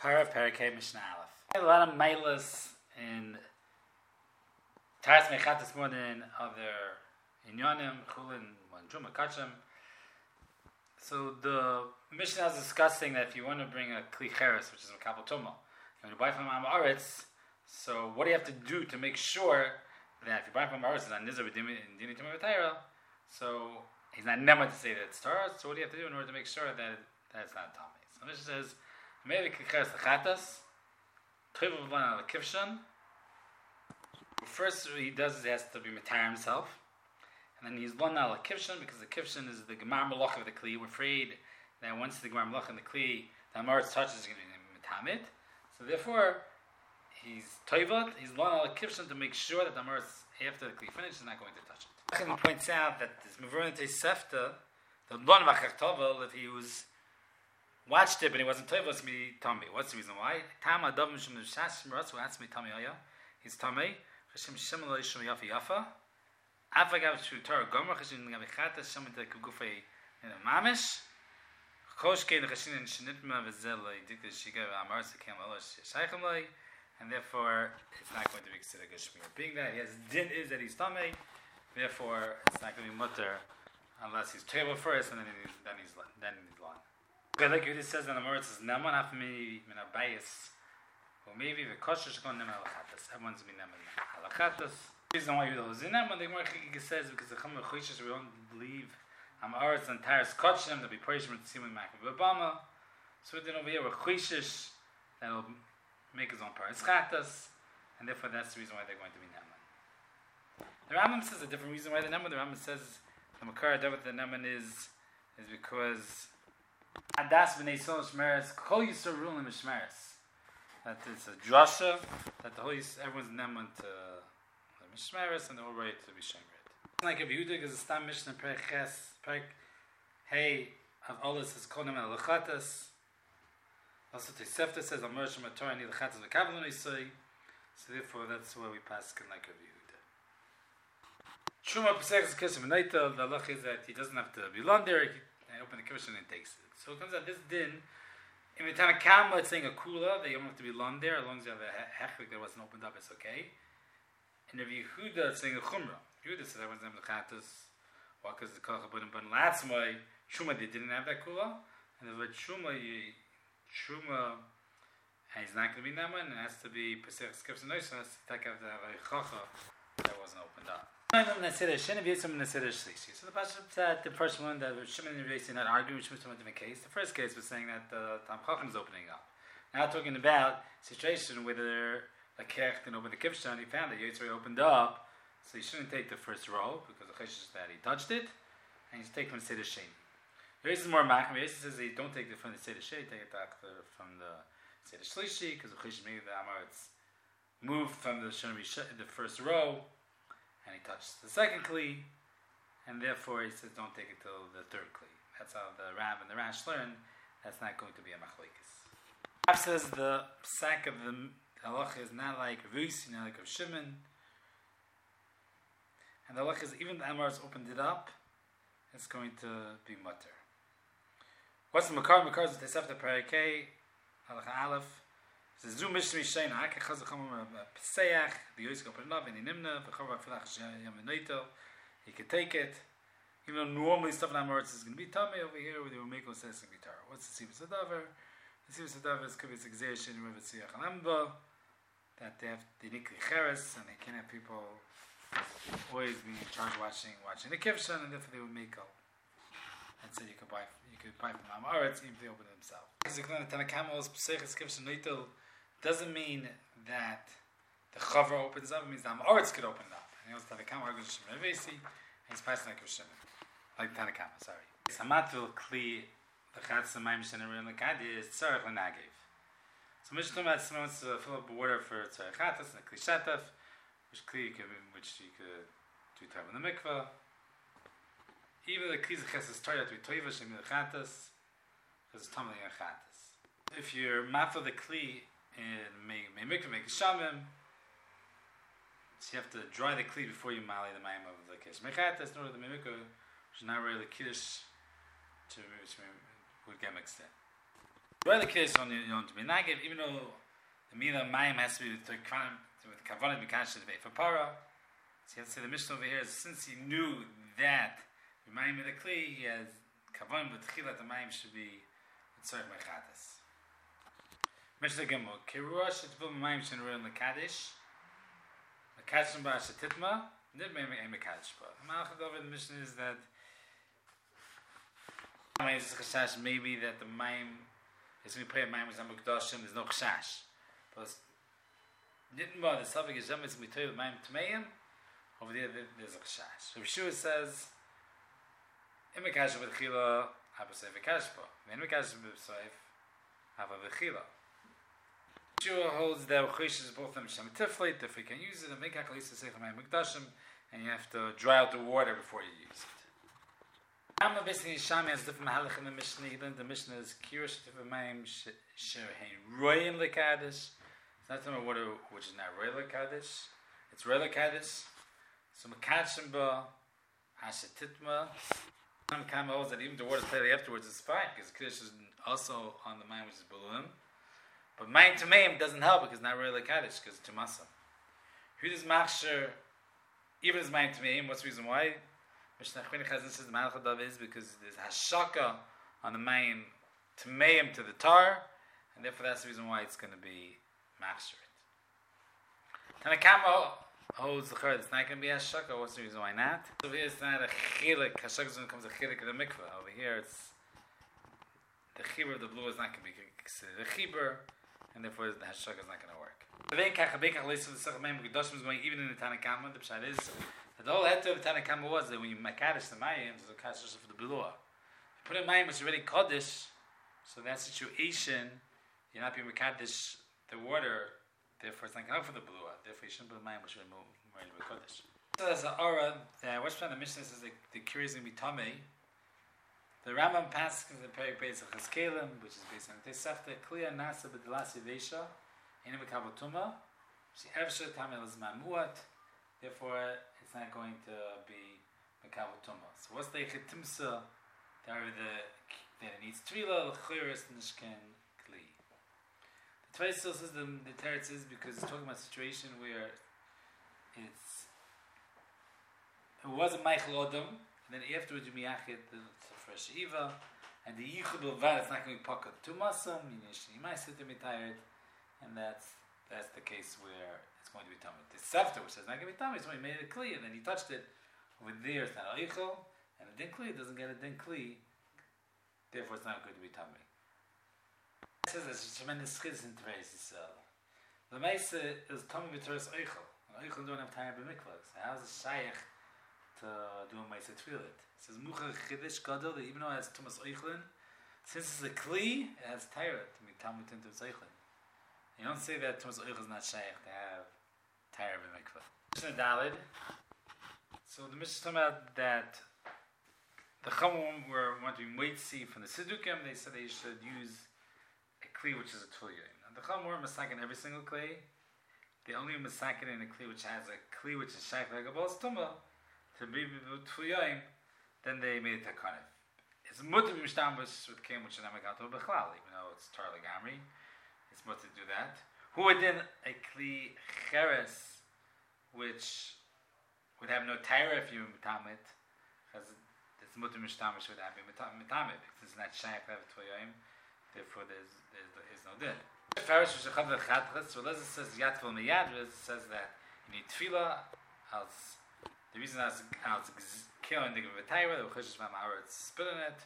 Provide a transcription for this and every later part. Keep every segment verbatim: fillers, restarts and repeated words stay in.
Para Parakeh Mishnah Aleph. A lot of mailas in Taras Mechatas more than other Inyanim, Chulin, Manjuma, Kachem. So the Mishnah is discussing that if you want to bring a Kli Cheres, which is a Kabbalah Tumah, you want to buy from Am Aretz, so what do you have to do to make sure that if you buy from Am Aretz, it's not Nizar Dini Tumah V'Tayra, so he's not never to say that it's Torah, so what do you have to do in order to make sure that that's not Tomei? So the Mishnah says, maybe Kli Cheres Lechatas, Trivu V'Lan Al-Kivshan. First, what he does is he has to be Matar himself. And then he's one al kivshan because the kivshan is the gemar malach of the kli. We're afraid that once the gemar malach in the kli, the amaretz touches is going to be metamid. So therefore, he's toivat. He's one al kivshan to make sure that the amaretz after the kli finishes is not going to touch it. He points out that this mevornite sefta, the one v'achar tovel, if he was watched it but he wasn't toivat, it's me tummy. What's the reason why? Tam adavim shem neshashim ratzu atzmi tummy oya. He's tummy. Hashem shem lo yishum yafa yafa. Afagav to Torah Gomer, Chashin Gavichata, some of the Kugufe in a Mamish, Koshke, the Chashin and Shinitma, Vizela, Dicta Shiga, Amarsa, Kamalosh, Shaichamlai, and therefore it's not going to be considered Gashmir. Being that he has din is that he's Tamei, therefore it's not going to be mutter unless he's table first and then he's then he's then he's long. Okay, like it says in the Amarsa, says Naman Afmi Minabayas, or maybe the Koshish Gon Neman Alachatas. Everyone's been Neman Alachatas. The reason why you don't see them, but the Gemara says because the Chumah Choishes we don't believe Am Aretz and Taras Kotchem that we praise from the Simon Makkah Obama. So then over here we're Choishes that'll make his own Paras Chatas, and therefore that's the reason why they're going to be Neman. The Rambam says a different reason why the Neman. The Rambam says the Makar David the Neman is is because Adas b'nei Sol Shmeres Kol Yisur Rulim Shmeres. That it's a drasha that the whole everyone's Neman to Mishmeres and they're all ready to be shemred. Like if Yehuda is a stam Mishnah Perek Ches Perek Hey of Olis is Konem El Lechatas. Also Tosefta says Al Mershim Torah Ni Lechatas VeKavlon Isai. So therefore that's where we pass like of Yehuda. Shuma Pesach is Kesem Neita. The halach is that he doesn't have to be long there. He can open the kivshan and takes it. So it comes out this din. In the Tanakama it's saying a kula that you don't have to be long there as long as you have a hechlik that wasn't opened up. It's okay. And if Yehuda is saying a chumrah, Yehuda says everyone's name lechatas. Why? Because the koach abundant, but that's why Shuma they didn't have that kula. And the word Shuma, Shuma, and he's not going to be Naman, and it has to be Pesach skips and noise, so it has to take out the chacha that wasn't opened up. So the Pasha said the first one that Shimon and Yisrael not arguing with Shimon in the case. The first case was saying that the Tam Chacham is opening up. Now talking about situation where they're like Kech didn't open the Kivshan, he found that Yitzray opened up, so he shouldn't take the first row because the Chesh is that he touched it, and he's taking from the Seder Sheni. Yitzray is more Macham. Yitzray says he don't take it from the Seder Sheni, take it from the Seder Shlishi because the Chesh made the Amaretz moved from the the first row, and he touched the second Kli, and therefore he says don't take it till the third Kli. That's how the Rab and the Rash learn. That's not going to be a Machlekes. Rab says the sack of the halacha is not like Rus, not like of Shimon. And the halacha is even the Amaretz opened it up, it's going to be mutter. What's the Makar? Makar is the Tosefta Parakeh, halacha Aleph. It says, Zu Mishnah Mishayin, Ha'akeh Chazacham Peseach, the Yois open it up, and in Nimna, V'chorva Filach Yam V'noito, he could take it. Even though normally stuff in Amaretz is going to be Tamei, over here, where the Umeko says it's going to be Torah. What's the Sivas Adavar? The Sivas Adavar is Kivitz Exertion, Rivet Siyach Alamba, that they have the Nikli Cheres, and they can't have people always be in charge watching watching the Kivshan, and therefore they would make up. And so you could buy you could buy from Am Aretz even if they open it themselves. Because the Tanakamal's Peseches Kivshan Neitel doesn't mean that the Chavar opens up, it means the Am Aretz could open it up. And he was Tanakama argues Shimon Avesi, and he's passing like Shimon. Like Tanakama, sorry. Samatul Kli the Chatz Maim Shen Rim Lekadi is Tzarech Lenagev. So Mishnah wants to fill up water for Tzarech Chatas and a Kli Shataf, which Kli which you could do time in the mikvah. Even the Kli Zeches is Torah to be Toiva Shem Chatas, because it's Tamei Chatas. If you're mafla the Kli and make mikvah make shamim, so you have to dry the Kli before you mali the maim of the Kesh Mechatas, in order the mikvah, which is not really Kiddush, to would get mixed in. Well, the case on you don't be negative, even though the Mila Mayim has to be with Kavanah Bikash for Para. So you have to say the Mishnah over here is since he knew that the Mayim of the Kli, he has Kavanah with Chilat the Mayim should be with Tzarech Mechatas. Mishnah Gimel, Kirua Shetvil Mayim Shenur in the Kaddish, Mekadosh Bar Shetitma, Nid Mayim Ein Mekadosh Bar. The Malachad over the Mishnah is that maybe that the Mayim is going to pray a Mayim with Zamukdashim, there's no Chashash. But Nitma, the Savik is Zamitz Mitoy with Mayim Tmeim, over there there's a Chashash. So Yeshua says, Imekash with Chila, Habasai Vikashpa. Then Imekash with Saif, Haba Vichila. Yeshua holds that Chosh is both them Shem Tiflate, if we can use it, and make Akalis to say Mayim Mukdashim, and you have to dry out the water before you use it. Rama basically Shami has different mahalach in the Mishnah. He learned the Mishnah is Kirish Tifamaim Sherhein Royim Lekadish. It's not talking about water which is not Roy Lekadish. It's Roy Lekadish. So Makachimba Hashatitma. Some kind of holds that even the water slightly afterwards is fine because Kirish is also on the Mayim which is Baluim. But Mayim Tameim doesn't help because it's not Roy Lekadish because it's Tumasa. Who does Machsher even as Mayim Tameim? What's the reason why? Mishnah Chwini Chazan says the Malachadav is because there's Hashaka on the main to Mayim to the tar, and therefore that's the reason why it's going to be mastered. Tanakama holds the chord, it's not going to be Hashaka. What's the reason why not? Over here it's not a chilik. Hashaka is when it comes a chilik of the mikveh. Over here it's the chibur of the blue is not going to be considered a chibur, and therefore the Hashaka is not going to work. The Venkach Abekach Leis of the Sech Mayim G'dashim is going even in the Tanakama. The Pshat is the whole head of the Tanakama was that when you makadosh the mayim, there's a kadosh for the bilua. You put in mayim which is already kaddish, so in that situation you're not being makadosh the water, therefore it's not enough for the bilua. Therefore you shouldn't put in mayim which is already kaddish. So there's an aura that what's from the Mishnah says the the cure is going to be tamei. The Rambam passes in the Perek Beis of Cheskelim, which is based on Tesafta Kliya Nasa B'Delasi Veisha, Inu B'Kavotuma. She Evsha Tamei L'Zmamuat. Therefore, it's not going to be Mekavotuma. So what's the Chetimsa that the that it needs Tvila, L'Chiris, Nishken, Kli. The Tvei still says the, the Teretz is because it's talking about a situation where it's it was a Michael Odom, and then afterwards you miyachid the fresh Eva, and the Yichud Levad it's not going to be Pakat Tumasam, you might sit there tired, and that's that's the case where it's going to be tummy. The Sefta, which says not going to be tummy, so he made it clear, and then he touched it. Over there, it's not Eichel, and the Din Kli doesn't get a Din Kli, therefore it's not going to be tummy. It says there's a tremendous chiz in Teres Yisrael. The Meise is tummy b'Teres Eichel. Eichel don't have time to be mikvahs. How's it shaykh to do a Meise Tfilit? It says Mucha Chidish Gadol, even though it has Tumas Eichlin, since it's a Kli, it has Tyra to be tummy to Eichlin. You don't say that Tumas Eichel is not shaykh to have Tyra b'mikvah. Mishnah Dalid. So the Mishnah is talking about that the Chumum were wanting to wait see from the Sidukim. They said they should use a Kli which is a Tuliyim. And the Chumum were masakin every single Kli. They only masakin in a Kli which has a Kli which is shaykh like a Bal Stuma to be Tuliyim. Then they made it Takanif. It's mutter b'mishtambus with Kim which is not Megato B'chlal, even though it's Tar Legamri. It's mutter to do that. Who would then a Kli Cheres which would have no Tyra if you mitamit, because it's mutter mishtamish would have been mitamit because it's not shaykh to have a Tuliyim. Therefore, there's there's, there's no din. Farish which is chaver chatchas. So Lezer says yatvel miyad. Lezer says that you need tefillah. As the reason as as killing the Tyra, the Choshesh Mamar, it's spilling it,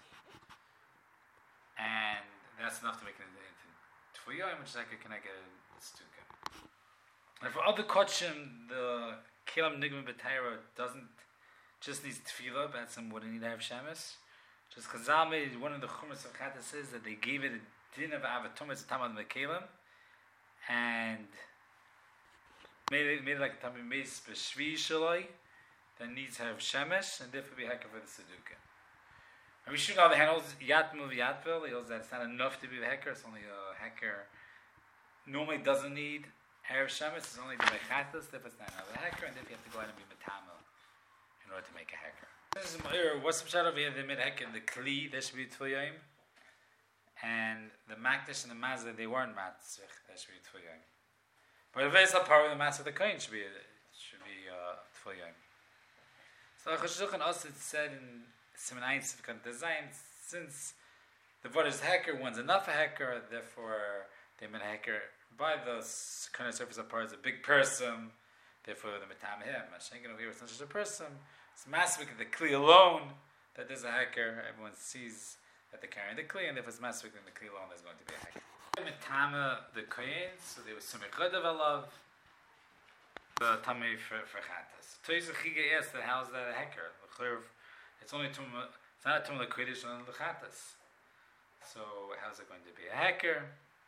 and that's enough to make it into Tuliyim, which is like can I get a stuka. And for other kochim, the Kilam Nigma B'Taira doesn't just needs tefillah, but some wouldn't need to have shemis. Just Chazal made one of the Chumash of Chata says that they gave it a din of Avatum as a Tamad Mekalim, and made it made it like a Tamad Meis B'Shvi Shaloi that needs to have shemis, and therefore be hecker for the Seduka. And we should know the handles Yatmu V'Yatvil. He holds that it's not enough to be the hecker. It's only a hecker. Normally doesn't need Erev Shemis, it's only the Mechatas, if it's not another hacker, and then you have to go ahead and be Matamil in order to make a hacker. This is Meir, what's the pshat over here? They made a hacker in the Kli, there should be Tvuyayim. and the Makdish and the Mazda, they weren't Matzvich, that should be Tful Yom. But if it's a part of the Matzvah, the Kohen should be, should be uh, Tful Yom. So Achash Shulchan also said in Siman Ayin Sivkan Design, since the word is hacker, one's enough a hacker, therefore they've been a hacker by the kind of surface of part is a big person, therefore the Matam him. Mashenkin over here is not just a person, it's massive, the Kli alone, that there's a hacker, everyone sees that they're carrying the Kli, and if it's massive, then the Kli alone is going to be a hacker. Matama the Kohen, so there was some Echadav Alav, the Tamei for, for Chattas. Toyz Chiga asked that how's that a hacker? It's only Tum, it's not a Tum L'Kodesh on the Chattas. So how's it going to be a hacker?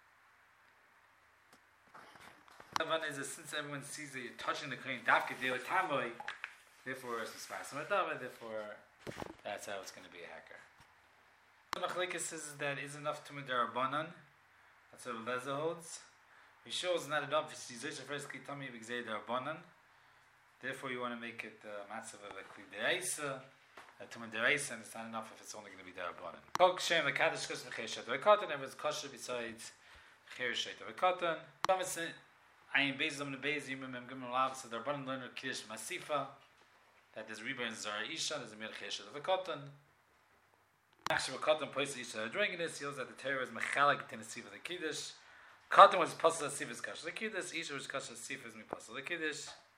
The one is that since everyone sees that you're touching the Kohen, Dafke Deo Tamei, therefore it's Spas Matava, therefore that's how it's going to be a hacker. The Machlekes says that is enough to Midarabanan. That's what Leza holds. He shows not enough. It's Yizosha first Kitami B'Gzei Darabanan. Therefore, you want to make it uh, matzav of a Kli Deraisa, a Tumen Deraisa, and it's not enough if it's only going to be Darabanan. Kol Kshem V'Kadosh Kos V'Cheir Shet V'Katan. Everyone's kosher besides Cheir Shet V'Katan. Thomas Ayin Beis Zom Nebeis Yimim Mem Gimel Lav. So Darabanan learn Kiddush Masifa. That there's Reba and Zara Isha. There's a Mir Cheir Shet V'Katan. Actually, Katan places each other drinking this. He knows that the Torah is mechalik Tennessee for the Kiddush. Katan was pasal Sifas Kasha the Kiddush. Isha was Kasha Sifas mi pasal the Kiddush.